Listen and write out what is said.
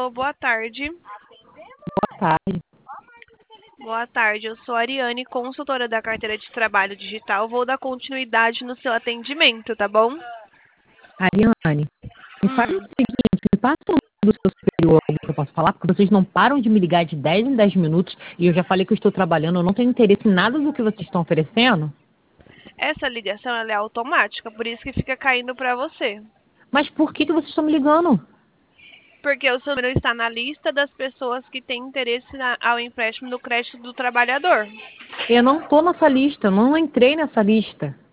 Alô, boa tarde. Boa tarde. Boa tarde, eu sou a Ariane, consultora da carteira de trabalho digital. Vou dar continuidade no seu atendimento, tá bom? Ariane, me faz o seguinte, me passa o nome do seu superior, alguém que eu posso falar, porque vocês não param de me ligar de 10 em 10 minutos e eu já falei que eu estou trabalhando, eu não tenho interesse em nada do que vocês estão oferecendo. Essa ligação ela é automática, por isso que fica caindo para você. Mas por que vocês estão me ligando? Porque o seu número está na lista das pessoas que têm interesse ao empréstimo do crédito do trabalhador. Eu não estou nessa lista, eu não entrei nessa lista.